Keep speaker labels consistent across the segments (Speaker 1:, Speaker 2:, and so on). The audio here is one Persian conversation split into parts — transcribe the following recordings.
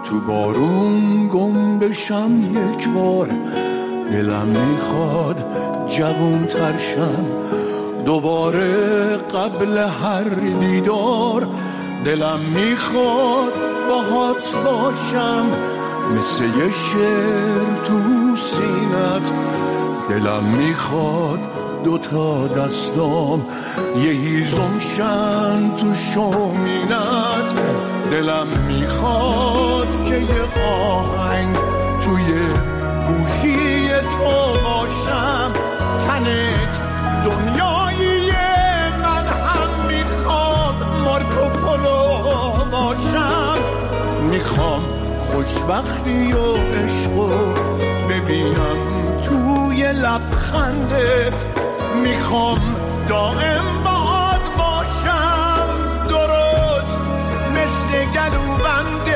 Speaker 1: تو بارون گم بشم یک بار، دلم میخواد جوون ترشم دوباره قبل هر دیدار، دلم میخواد باهات باشم مثل یه شعر تو سینت، دلم میخواد دوتا دستام یه هیزم شن تو شومینت، دلم میخواد که یه آهنگ توی گوشی تو باشم، تنت دنیایی من هم میخواد مارکوپولو باشم، میخوام خوشبختی و عشقو ببینم توی لبخندت، میخوام دائم باهات باشم درست مثل گلوبندت،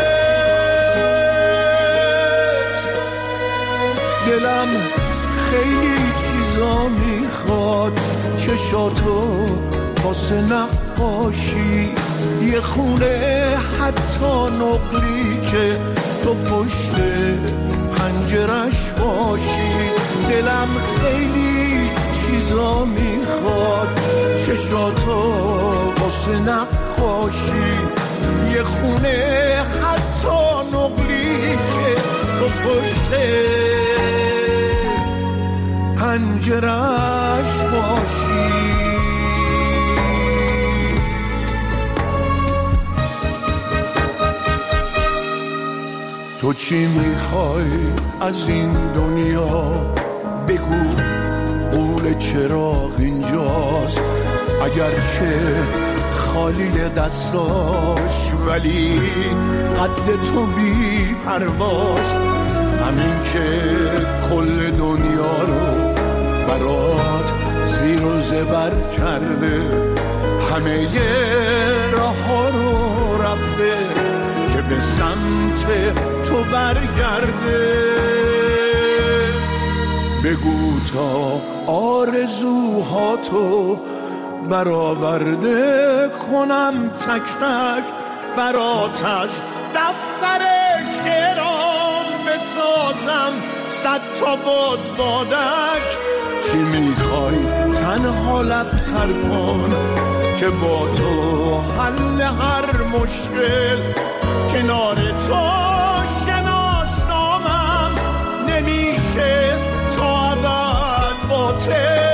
Speaker 1: دلم خیلی چیزا میخواد چشاتو واسه نقاشی، یه خونه حتی نقلی که تو پشت پنجرش باشی، دلم خیلی چیزا میخواد چشاتو واسه نقاشی، یه خونه حتی نقلی که تو پشت پنجرش باشی. تو چی میخوای از این دنیا بگو، قول چراغ اینجاست اگرچه خالی دستاش، ولی قد تو بی پرواست، همین که کل دنیا رو برات زیر و زبر کرده، همه راه ها رو رفته که به سمت تو برگرده، بگو تا آرزوهاتو برآورده کنم تک تک برات، از دفتر شعرام بسازم 100 تا بادک، چی میخوای تنها لبتر کن که با تو حل هر مشکل، کنار تو شناسنامم نمیشه تا ابد باطل،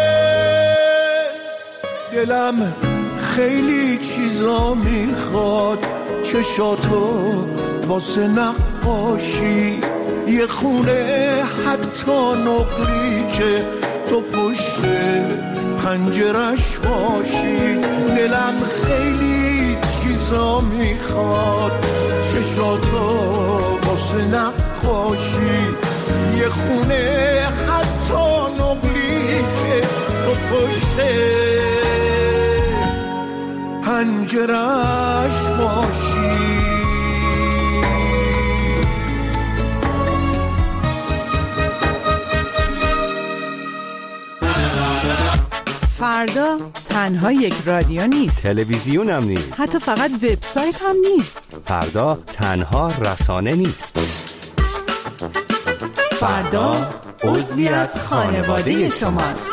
Speaker 1: دلم خیلی چیزا میخواد چشاتو واسه نقاشی، یه خونه حتی نقلی که تو پشت پنجرش باشی، دلم خیلی چیزا میخواد چشاتو واسه نقاشی، یه خونه حتی نقلی که تو پشت پنجرش باشی.
Speaker 2: فردا تنها یک رادیو نیست،
Speaker 3: تلویزیون هم نیست،
Speaker 2: حتی فقط وبسایت هم نیست،
Speaker 3: فردا تنها رسانه نیست،
Speaker 2: فردا عضوی از خانواده شماست.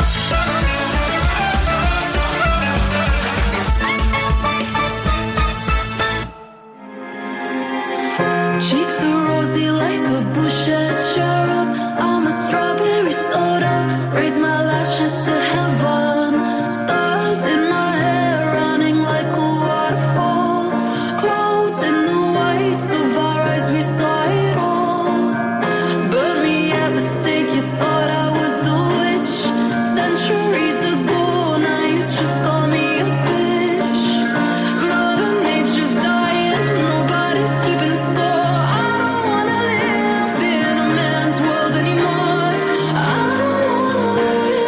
Speaker 4: Cheeks are rosy like a bush at cherub. I'm a strawberry soda. Raise my lashes to heaven. Stars in my hair running like a waterfall. Clouds in the whites of our eyes, we saw it all. Burn me at the stake, you thought I was a witch. Centuries ago, now you just call me a bitch. Mother Nature's dying, nobody's keeping score. I don't wanna live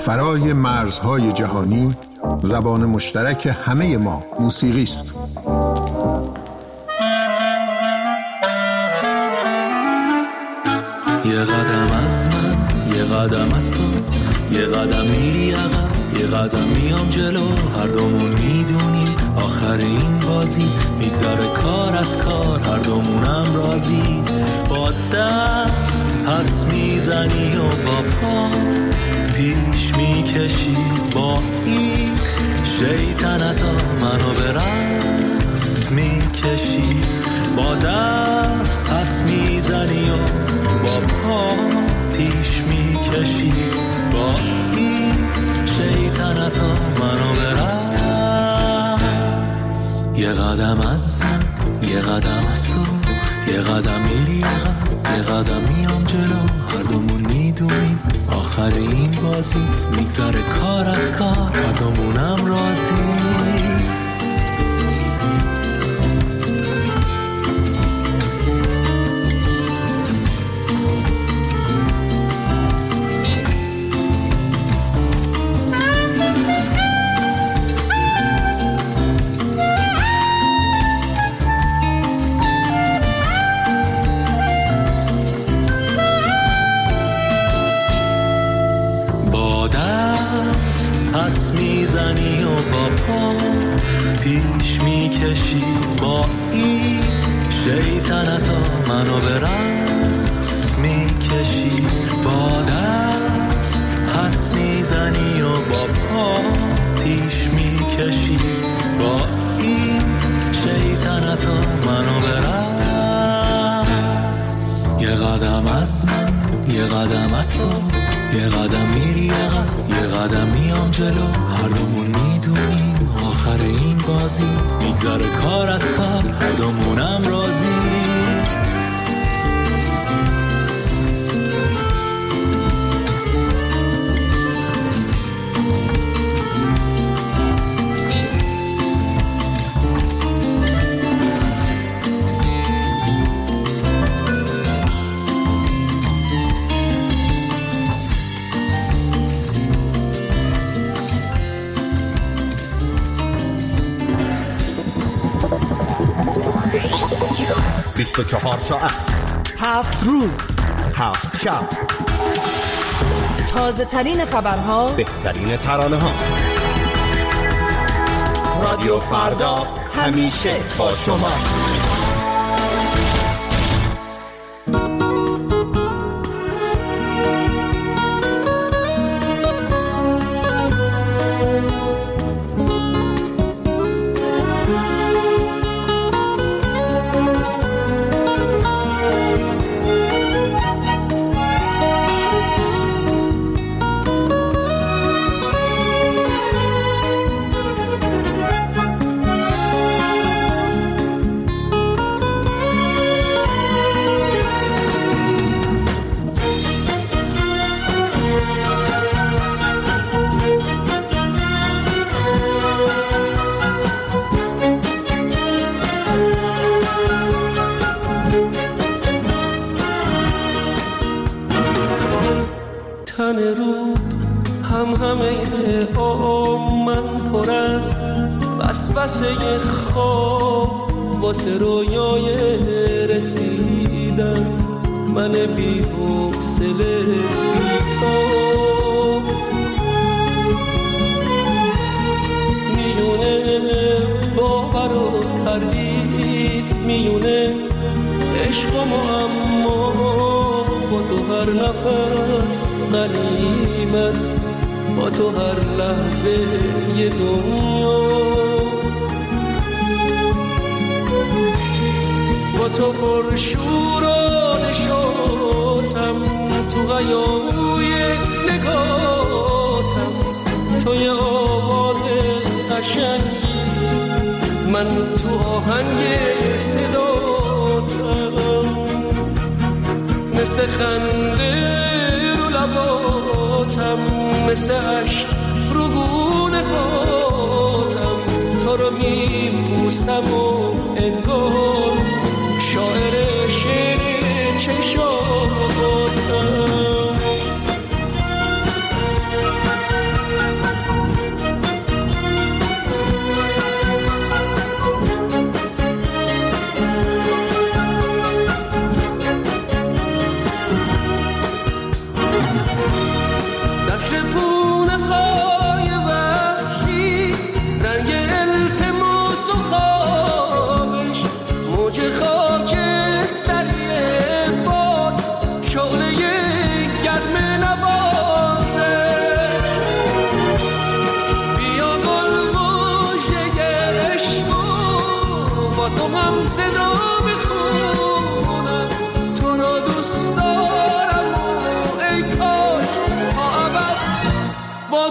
Speaker 5: فرای مرزهای جهانی زبان مشترک همه ما موسیقی است.
Speaker 6: یه قدم از من، یه قدم از تو، یه قدم میری عقب، یه قدم میام جلو، هر دومون میدونیم آخر این بازی میگذره کار از کار، هر دومونم راضی. با دست پس میزنی و با پا پیش میکشی، با این شیطنتا منو به رقص میکشی. با دست پس میزنی و با پا پیش میکشی، با این شیطنتا منو به رقص. یه قدم از من، یه قدم از تو، یه قدم میری عقب، یه قدم میام جلو، هر دومون میدونیم آخر این بازی میگذره کار از کار، هر دومونم راضی. پس میزنی و با پا پیش میکشی، با این شیطنتا منو به رقص میکشی. با دست پس میزنی و با پا پیش میکشی، با این شیطنتا منو به رقص. یه قدم از من، یه قدم از تو، یه قدم میری عقب، یه قدم میام جلو، هر دومون میدونیم آخر این بازی میگذره کار از کار، هر دومونم راضی.
Speaker 3: بیست و 24 ساعت
Speaker 2: 7 روز
Speaker 3: 7 شب،
Speaker 2: تازه ترین خبرها،
Speaker 3: بهترین ترانه ها. رادیو فردا همیشه با شماست.
Speaker 7: تن رود همه من پر از وسوسه خواب، واسه رویای رسیدن من بی حوصله بی تو. میونه باور و تردید، میونه عشق و معما، با تو هر نفس غنیمت، با تو هر لحظه یه دنیا. با تو پر شور و نشاطم، تو غیابوی نگاتم، تو یه آواز قشنگی، من تو آهنگ صداتم، مثل خنده رو لباتم، مثل عشق رو گونه هاتم، تو رو میبوسم و انگار شاعر شعر چشاتم.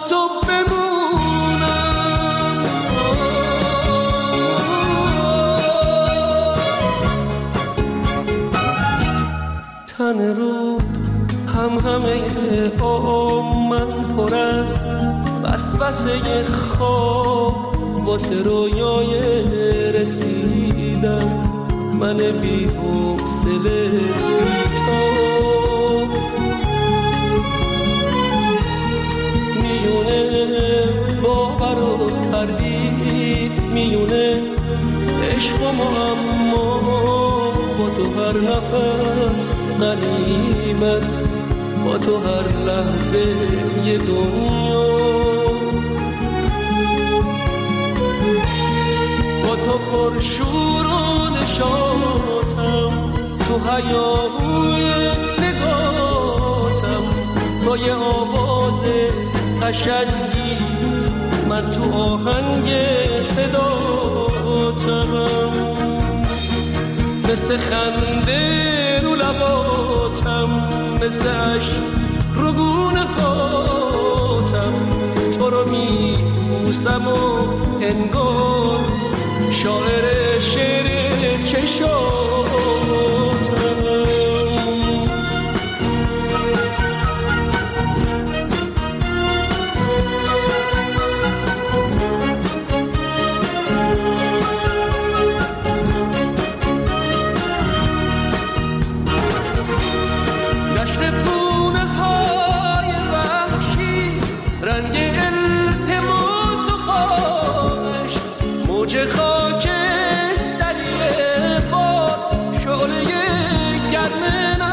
Speaker 7: تو بمونم. تن رو همه من پر از وسوسه خواب، واسه رویای رسیدن من بی حوصله بی تو. میونه باور و تردید، میونه عشق و معما، با تو هر نفس غریبت، با تو هر لحظه یه دنیا. با تو پرشور و نشاطم، تو هیاهوی نگاتم، با یه آواز قشنگی من تو آهنگ صداتم. مثل خنده رو لباتم، مثل عشق رو گونه هاتم، تو رو می بوسم و انگار شاعر شعر چشاتم. موج خاکستری باد، شعله گرم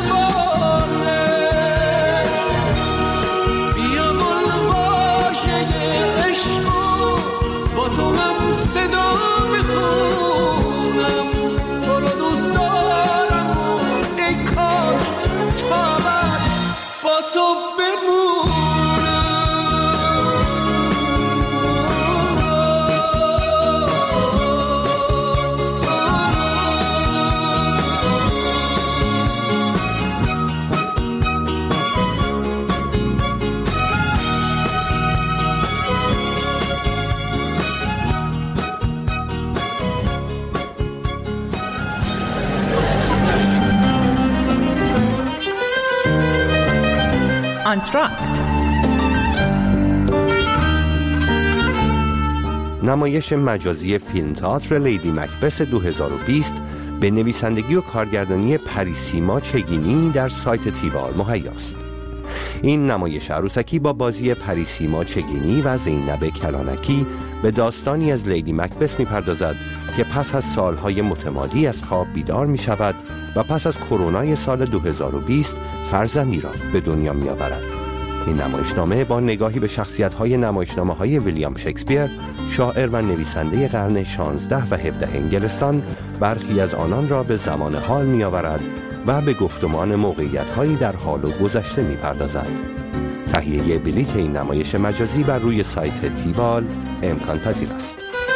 Speaker 7: نوازش، بیا گل باشه عشق با تو هم صدا بخونم. تو رو دوست دارم ای کاش تا ابد با تو بمونم.
Speaker 2: آنتراکت،
Speaker 8: نمایش مجازی فیلم تئاتر لیدی مکبث 2020 به نویسندگی و کارگردانی پریسیما چگینی در سایت تیوال مهیاست. این نمایش عروسکی با بازی پریسیما چگینی و زینب کلانکی به داستانی از لیدی مکبث می‌پردازد که پس از سالهای متمادی از خواب بیدار می‌شود و پس از کرونای سال 2020 فرزندی را به دنیا می‌آورد. این نمایشنامه با نگاهی به شخصیت‌های نمایشنامه‌های ویلیام شکسپیر، شاعر و نویسنده قرن 16 و 17 انگلستان، برخی از آنان را به زمان حال می‌آورد و به گفتمان موقعیت‌هایی در حال و گذشته می‌پردازد. تهیه بلیط این نمایش مجازی بر روی سایت تیوال امکان پذیر است.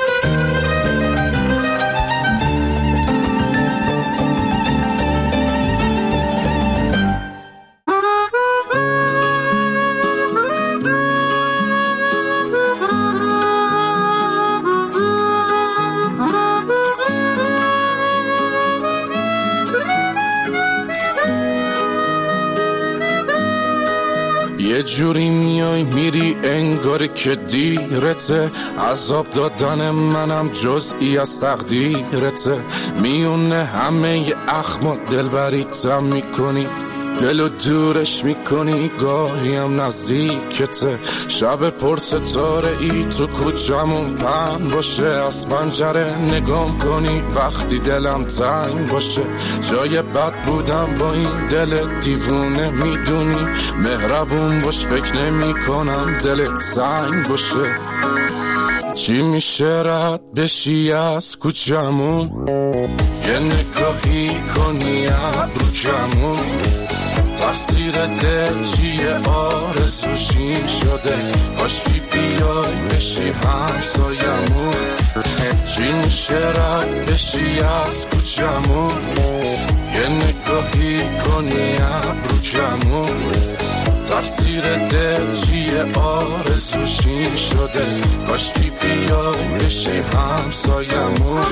Speaker 9: یه جوری میای میری انگار که دیرته، عذاب دادن منم جزئی از تقدیرته، میونه همه اخم دلبریتم میکنی، دلو دورش میکنی، گاهی هم نزدیکته، شب پر ستاره ای تو کوچمون پهن باشه، از پنجره نگام کنی وقتی دلم تنگ باشه، جای بد بودم با این دل دیوونه میدونی، مهربون باش فکر نمی کنم دلت سنگ باشه. چی میشه رد بشی از کوچمون، یه نگاهی کنی ابرو کمون، تقصیر دل چیه آرزوشی شده، کاشکی بیای بشی همسایمون، چی میشه رد بشی از کوچمون، یه نگاهی کنی ابرو کمون، تفسیر دل چیه آرزوشین شده کاشکی بیای بشی همسایمون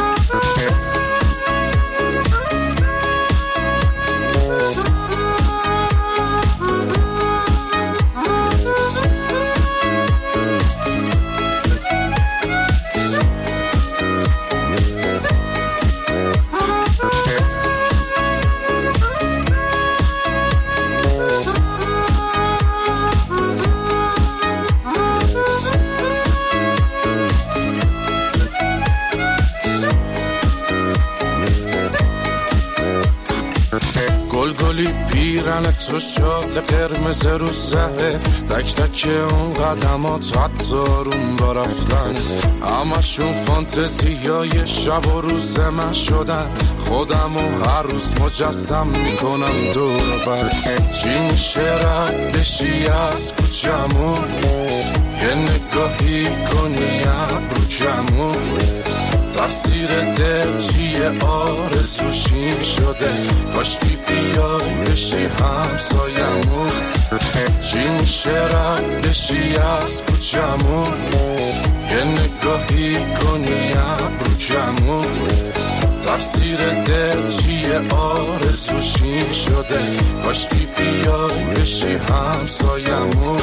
Speaker 9: پیرن تو شال قرمز رو زهره تک تک اون قدمات حتی روم را رفتن همشون فانتزیای شب و روز من شدن خودم و هر روز مجسم میکنم دور بر چی میشه رد بشی از کوچمون یه نگاهی کنی ابرو کمون تفسیر دل چیه آرزوشین شده کاشکی بیای بشی همسایمون چی میشه رد بشی از کوچمون یه نگاهی کنی ابرو کمون تفسیر دل چیه آرزوشین شده کاشکی بیای بشی همسایمون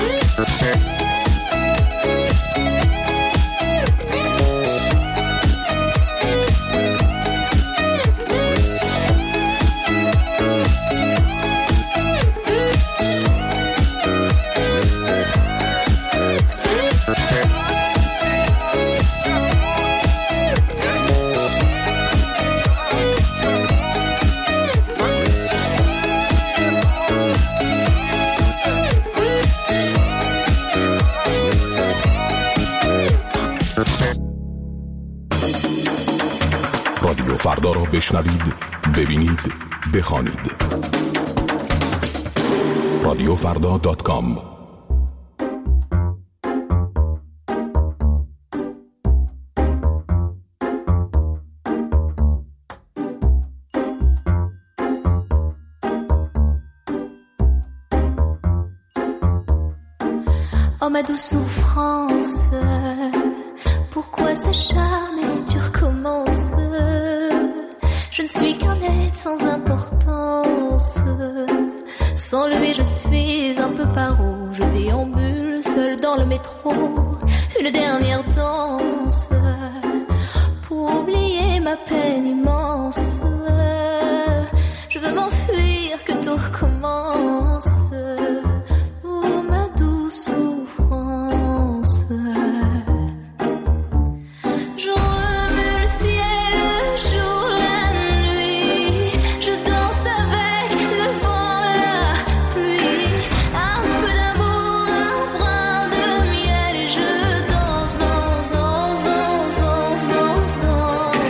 Speaker 10: رادیو فردا را بشنوید، ببینید، بخوانید. radiofrda.com
Speaker 4: Oh ma douce souffrance, pourquoi s'acharner, tu recommences. Je ne suis qu'un être sans importance. Sans lui je suis un peu paro. Je déambule seul dans le métro. Une dernière danse pour oublier ma peine immense. Je veux m'enfuir, que tout recommence.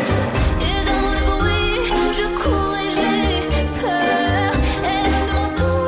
Speaker 4: Tout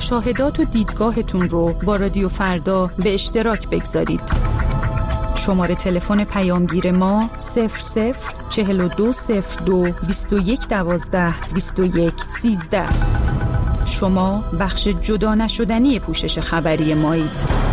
Speaker 2: مشاهدات و دیدگاهتون رو با رادیو فردا به اشتراک بگذارید. شماره تلفن پیامگیر ما 004202 2112 2113. شما بخش جدا نشدنی پوشش خبری مایید.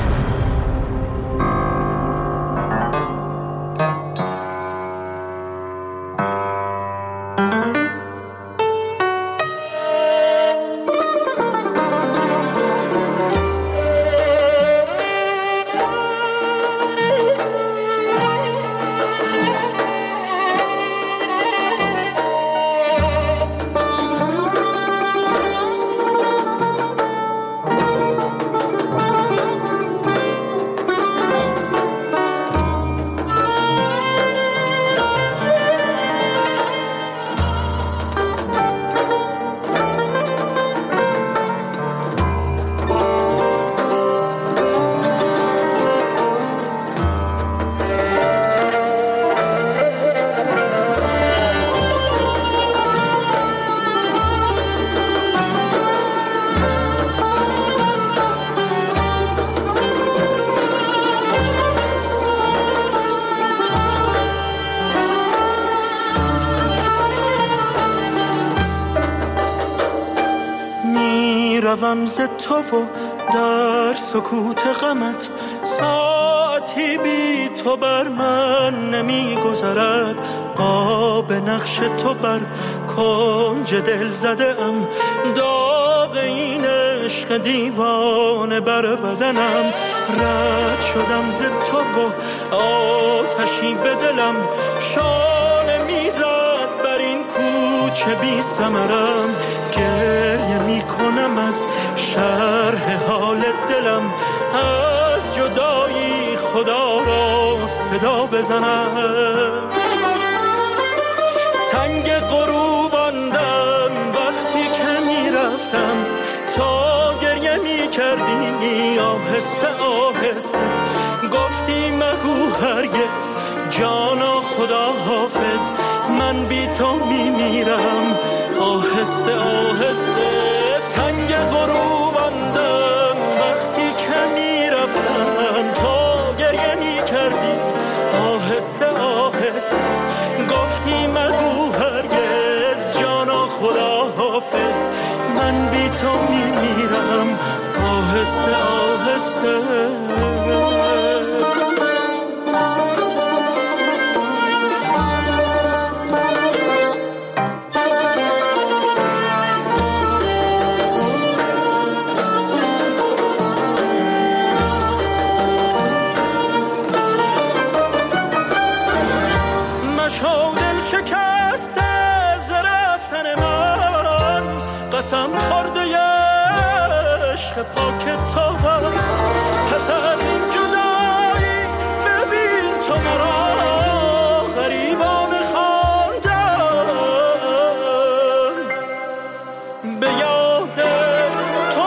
Speaker 11: روم ز تو و در سکوت غمت ساعتی بی تو بر من نمی گذرد. قاب نقش تو بر کنج دل زده ام، داغ این عشق دیوانه بر بدنم. رد شدم ز تو و آتشی به دلم شانه میزد بر این کوچه بی ثمرم. گریه می کنم از شرح حال دلم، از جدایی خدا را صدا بزنم. تنگ غروباندم وقتی که می رفتم، تا گریه می کردی آهسته آهسته. گفتی مگو هرگز جانا خدا حافظ، من بی تو می میرم آهسته آهسته. تنگ غروباندم وقتی که می رفتم، تا گریه می کردی آهسته آهسته. گفتی مگو هرگز جانا خدا حافظ، من بی تو می میرم آهسته آهسته. قسم خورده عشق پاک تو پس از این جدایی ببین تو مرا غریبانه خواندم. به یاد تو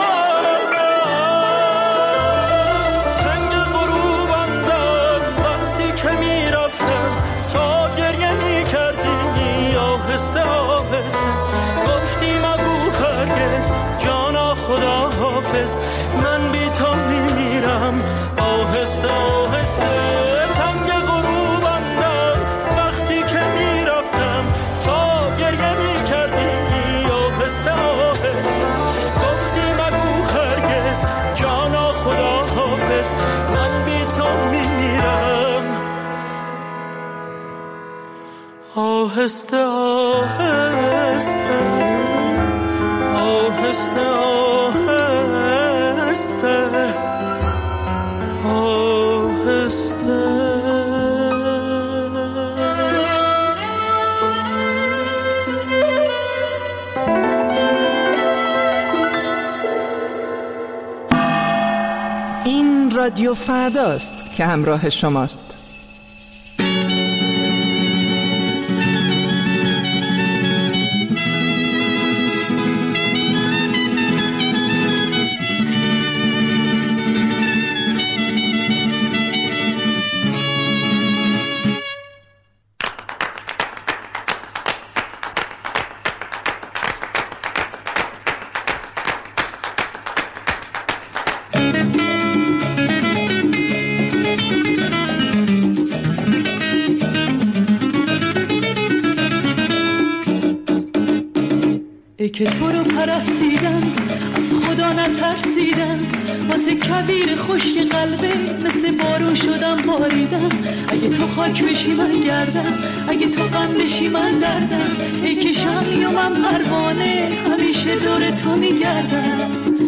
Speaker 11: تنگ غروباندم وقتی که می رفتم، تا گریه می کردی آهسته آهسته. گفتی مگو هرگز جانا خدا حافظ، من بی تو میمیرم آهسته آهسته. تنگ غروباندم وقتی که میرفتم، تا گریه میکردی آهسته آهسته. گفتی مگو هرگز جانا خدا حافظ، من بی تو میمیرم آهسته آهسته آهسته آهسته آهسته.
Speaker 12: این رادیو فرداست که همراه شماست.
Speaker 13: که تو رو پرستیدم از خدا نترسیدم، واسه کویر خشک قلبه مثل بارون شدم باریدم. اگه تو خاک بشی من گردم، اگه تو غم بشی من دردم. ای که شمعی و من پروانه همیشه دور تو میگردم.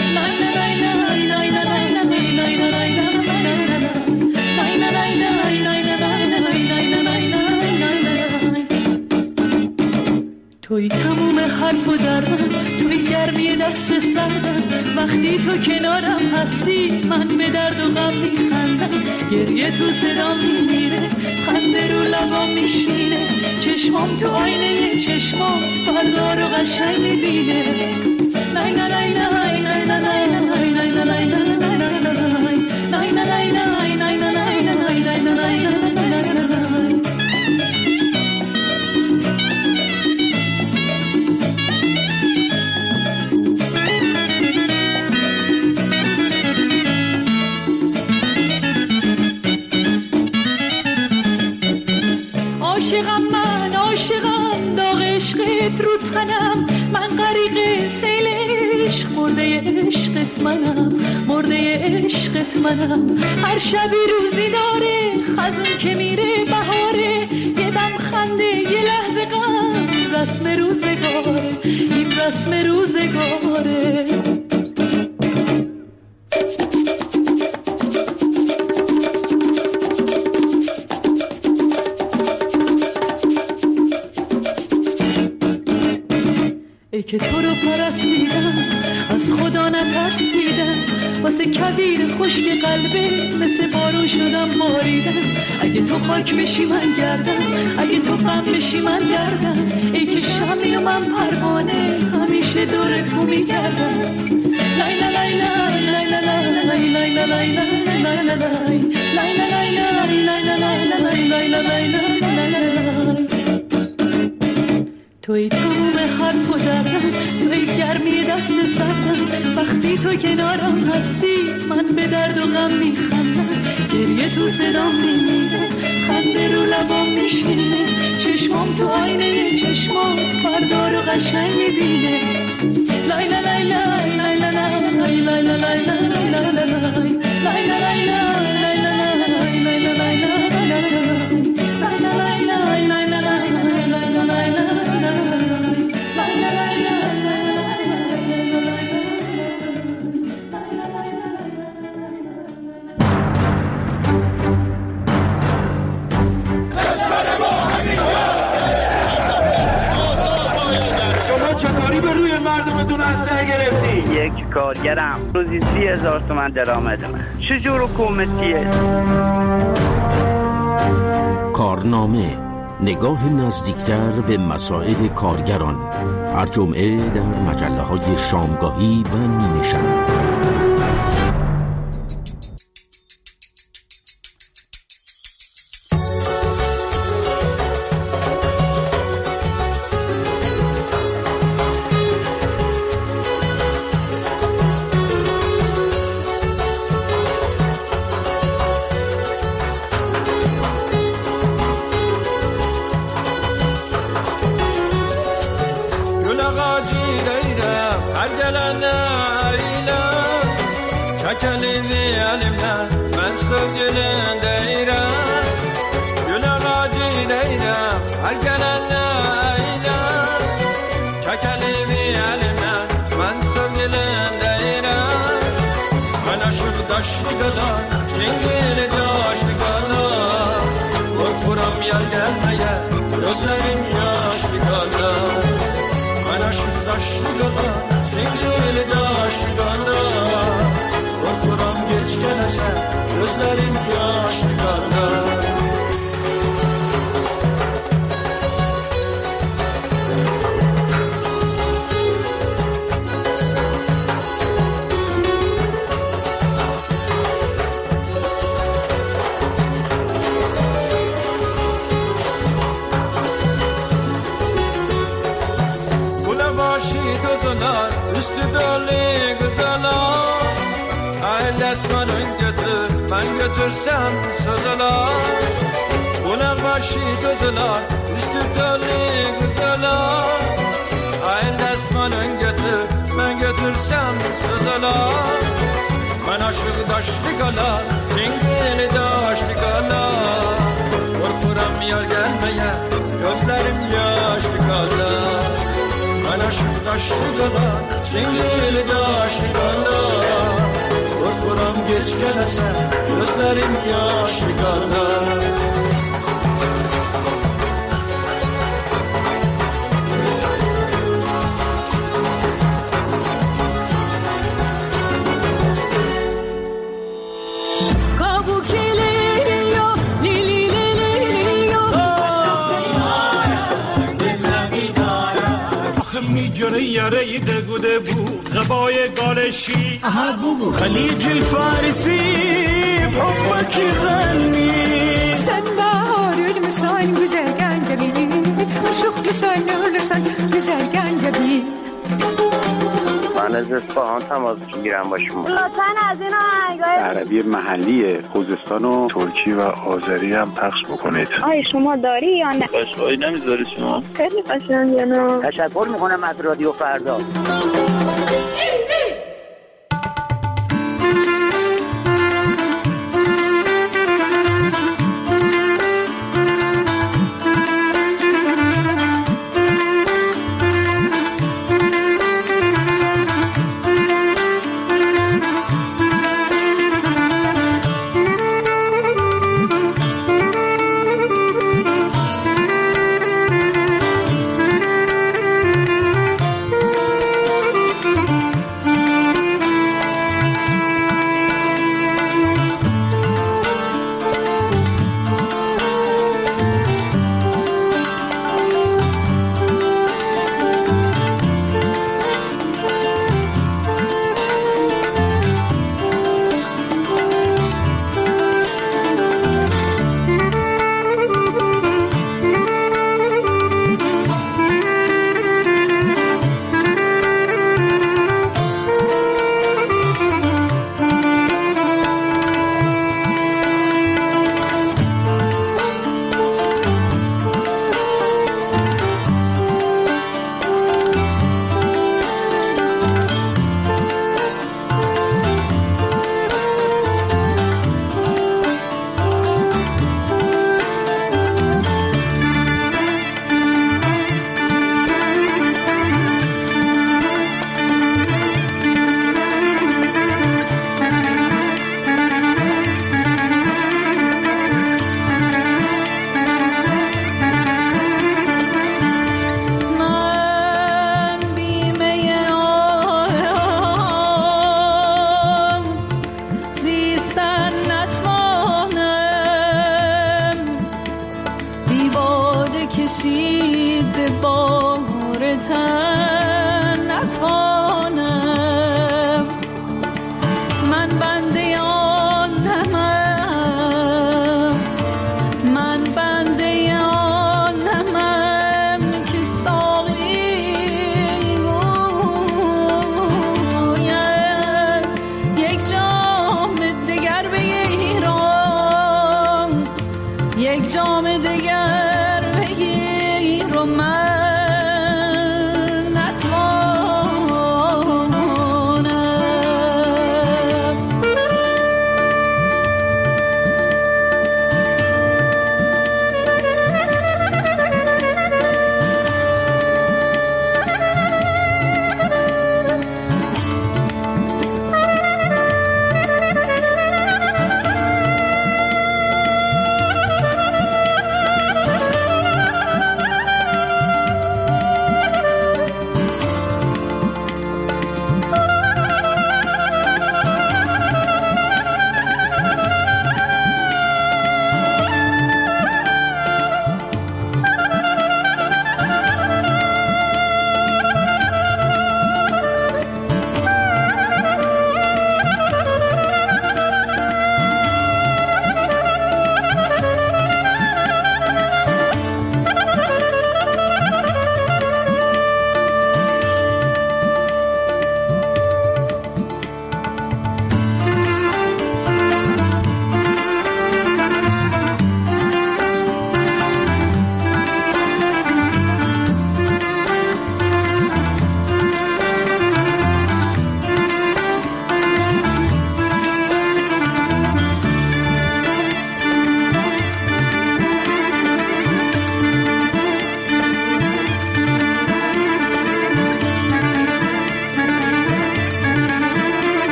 Speaker 13: توی تموم حرف و درم، توی گرمی دست سردم. وقتی تو کنارم هستی من به درد و غم میخندم. گریه تو صدام میمیره، خنده رو لبام میشینه. چشمام تو آینه چشمام فردا رو قشنگ میبینه. نای نای نای نای نای نای نای نای نای عاشقم داغ عشقت رو تنم. من غریق سیل عشق، مرده عشقت منم، مرده عشقت منم. هر شبی روزی داره خزون که میره بهاره. یه دم خنده یه لحظه غم، رسم روزگاره، این رسم روزگاره. ای که تو رو پرستیدم از خدا نترسیدم، واسه کویر خشک قلبه مثل بارون شدم باریدم. اگه تو خاک بشی من گردم، اگه تو غم بشی من گردم. ای که شمعی و من پروانه همیشه دور تو میگردم. لای لای لای لای لای لای لای لای لای لای لای لای لای. توی تموم حرف و دردم، توی گرمی دست سردم. وقتی تو کنارم هستی من به درد و غم میخندم. گریه تو صدام میمیره، خنده رو لبام میشینه. چشمام تو آینه چشمام فردا رو قشنگ میبینه. لای لای لای لای لای لای لای لای لای لای لای
Speaker 14: مردمتون اسلحه گرفتی؟
Speaker 15: یک کارگرم روزی 30,000 تومان درآمد من. چجور حکومتیه؟
Speaker 16: کارنامه، نگاه نزدیکتر به مسائل کارگران. هر جمعه در مجله‌های شامگاهی و نیمه شب.
Speaker 11: götürsem sadalar, buna başı gözler, üstü dönü güzeler. Ay desmanın götürsem sözala ben aşık daşlı kala cingili daşlı kala korkuram yar gelmeye gözlerim yaşlı kala ben aşık daşlı kala cingili daşlı kala korkuram geç gelese gözlerim yaşlı kala
Speaker 17: میجره یاره دگوده بو غبای گالشی خلیج الفارسی بحبك غني
Speaker 18: سنبار المسان güzel gencebi شوخ لسان لسان güzel gencebi
Speaker 15: من از اصفهان تماس میگیرم با شما
Speaker 19: لطفاً از این آهنگای
Speaker 20: عربی محلی خوزستان و ترکی و آذری هم پخش بکنید.
Speaker 19: آیا شما داری یا نه؟
Speaker 20: پشتوایی نمیذاری شما؟
Speaker 19: خیلی قشنگه نه؟
Speaker 15: تشکر میکنم از رادیو فردا.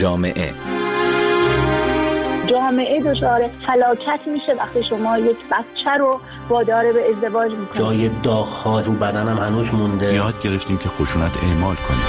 Speaker 21: جامعه
Speaker 19: دچار فلاکت میشه وقتی شما یک بچه رو وادار به ازدواج میکنید.
Speaker 22: جای داغ‌ها رو بدنم هنوز مونده.
Speaker 23: یاد گرفتیم که خشونت اعمال کنیم.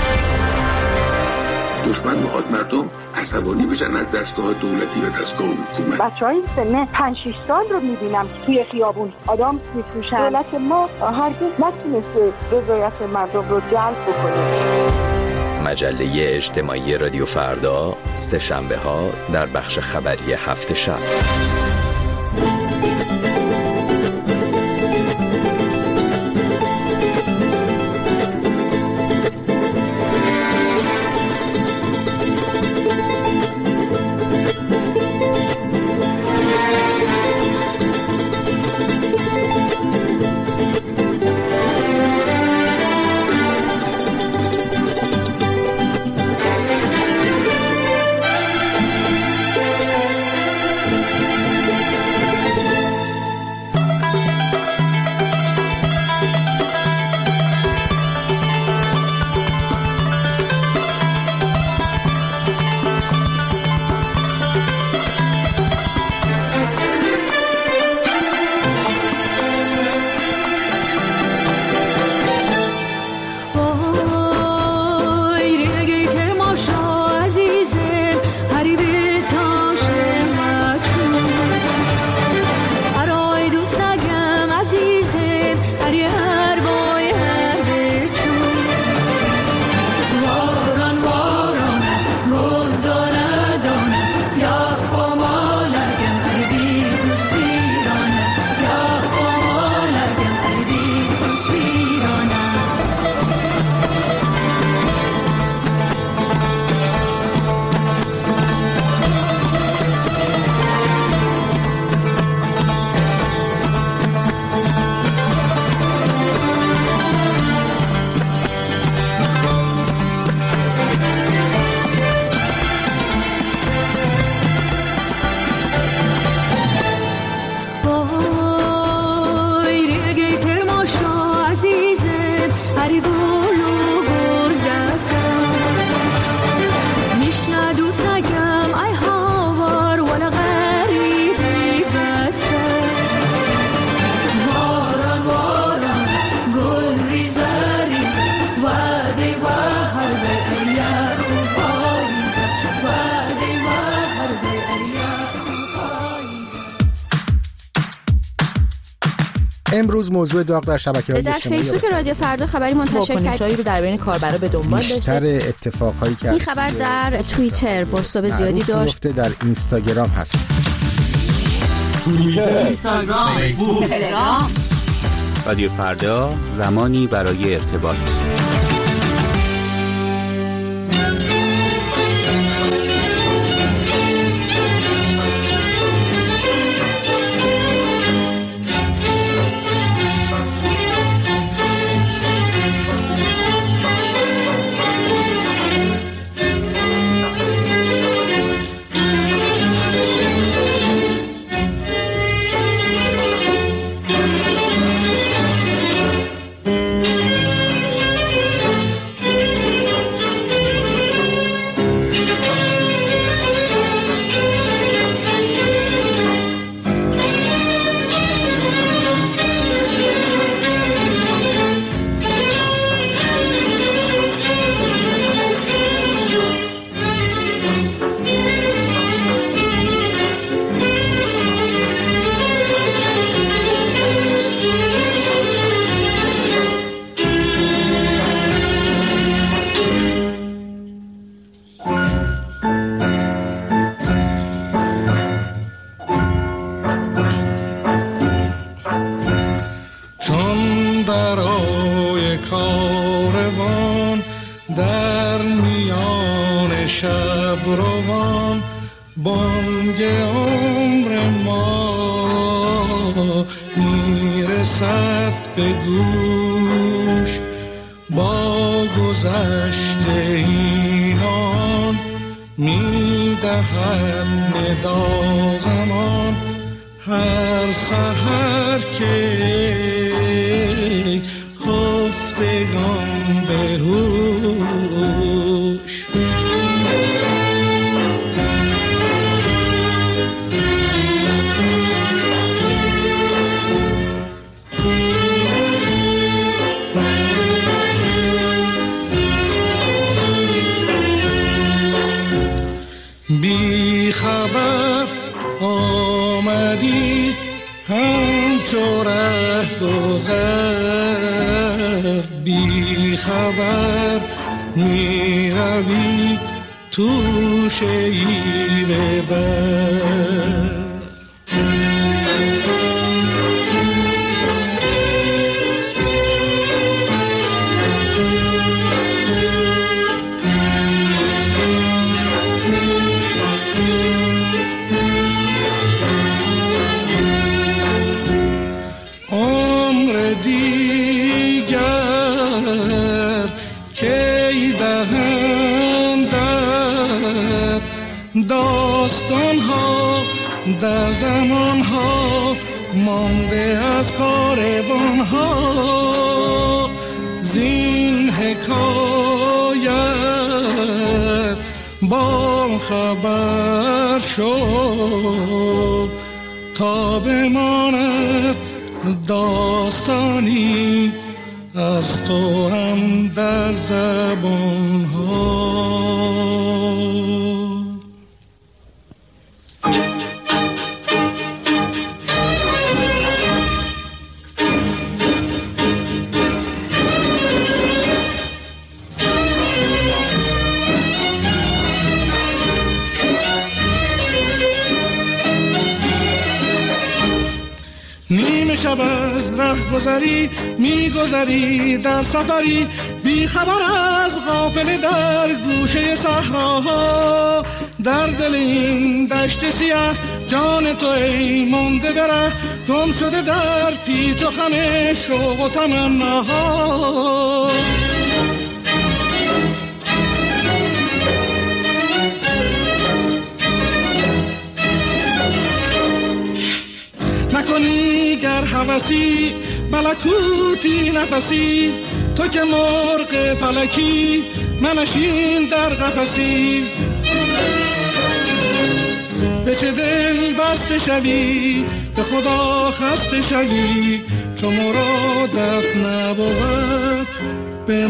Speaker 24: دشمن میخواد مردم عصبانی بشن از دستگاه دولتی و دستگاه حکومت.
Speaker 19: بچه‌های سن 5-6 سال رو میبینم توی خیابون آدم میفروشن. دولت ما هرگز نتونسته رضایت مردم رو جلب بکنه.
Speaker 21: مجله اجتماعی رادیو فردا، سه شنبه ها در بخش خبری هفت شب.
Speaker 22: امروز موضوع داغ در شبکه‌های اجتماعی
Speaker 25: در فیسبوک رادیو فردا خبری منتشر کرد رو در بین کاربرا به دنبال داشته.
Speaker 22: بیشتر اتفاقایی که
Speaker 25: این خبر در توییتر بازتاب زیادی داشت.
Speaker 22: در اینستاگرام هست.
Speaker 26: اینستاگرام، فیسبوک، تلگرام.
Speaker 27: رادیو فردا، زمانی برای ارتباط.
Speaker 17: گذر بی خبر می روی تو شیب بر. داستان ها در زمان ها مانده از کاروان ها، زین حکایت با خبر شد تا بماند داستانی از تو هم در زبان ها. نیمه شب از ره گذری میگذری در سفری، بی خبر از غافل در گوشه صحراها. در دل این دشت سیاه جان تو ای مونده بره، گم شده در پیچ و خم شوق و تمناها. نکنی گر هوسی ملکوتی نفسی، تو که مرغ فلکی منشین در قفسی. به چه دل بسته شوی به خدا خسته شوی، چو مرادت نبود به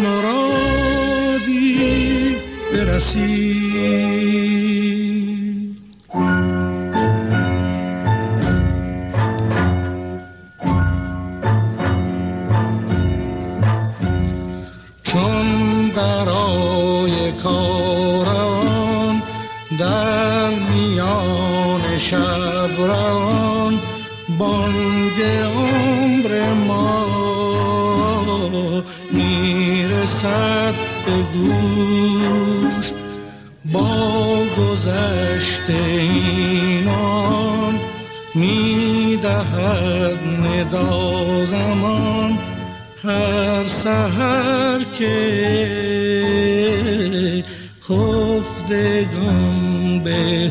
Speaker 17: مرادی برسی. درای کاروان در میان شب روان، بانگ عمر ما میرسد به گوش. با گذشت اینان میدهد ندا زمان، هر سحر که خفتگان به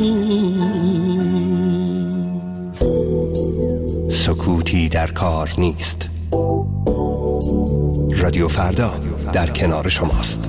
Speaker 17: هوش.
Speaker 1: سکوتی در کار نیست. رادیو فردا در کنار شماست.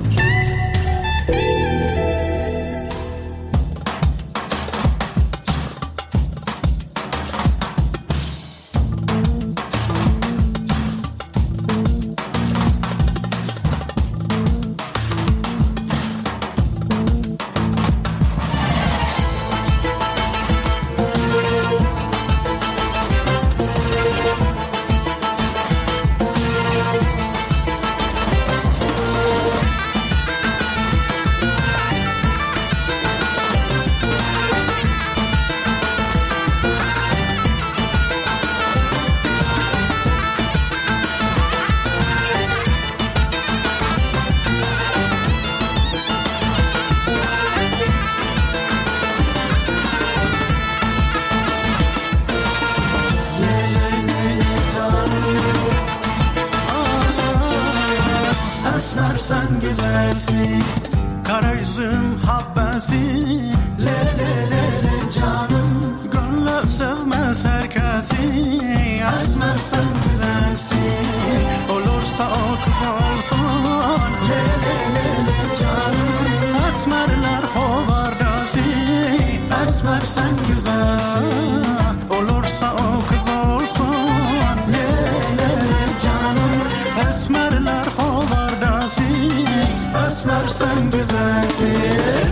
Speaker 17: Karayüzüm habbesi le le le le canım, gönlüm sevmez herkesi. Esmer sen güzelsin, olursa o kız olsun le le le le canım. Esmerler hovardası, esmer sen güzelsin, olursa o kız olsun le le le canım. Esmerler hovardası, esmer sen güzelsin.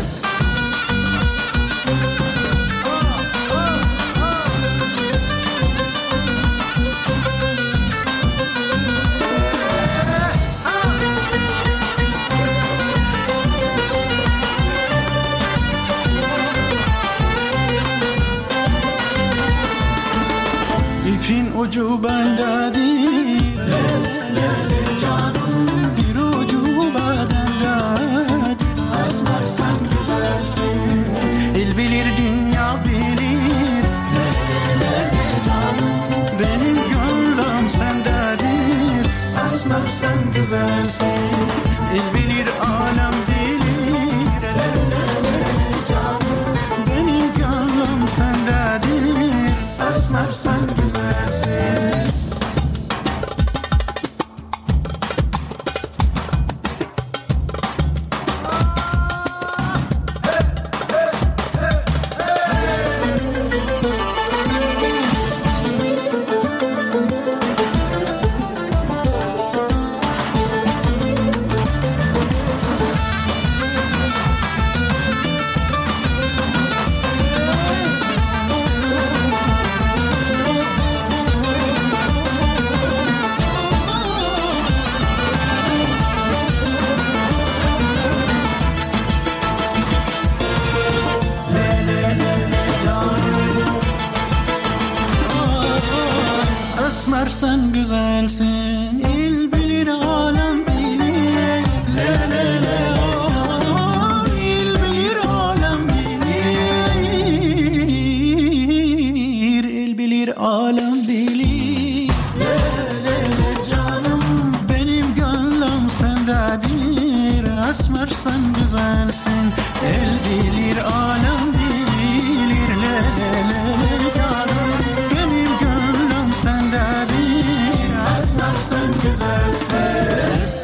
Speaker 3: جو بندادی canım bir ucu badanda asmar sen güzelsin el bilir dünya bilir canım benim gönlüm sendedir asmar sen güzelsin el bilir alem bilir canım benim gönlüm sendedir asmar sen güzelsin sen güzelsin el bilir alem bilir le le le oh, el bilir alem bilir el bilir alem bilir le le le canım benim gönlüm sendedir esmer sen güzelsin el bilir alem bilir le le le canım benim gönlüm sendedir sen güzelsin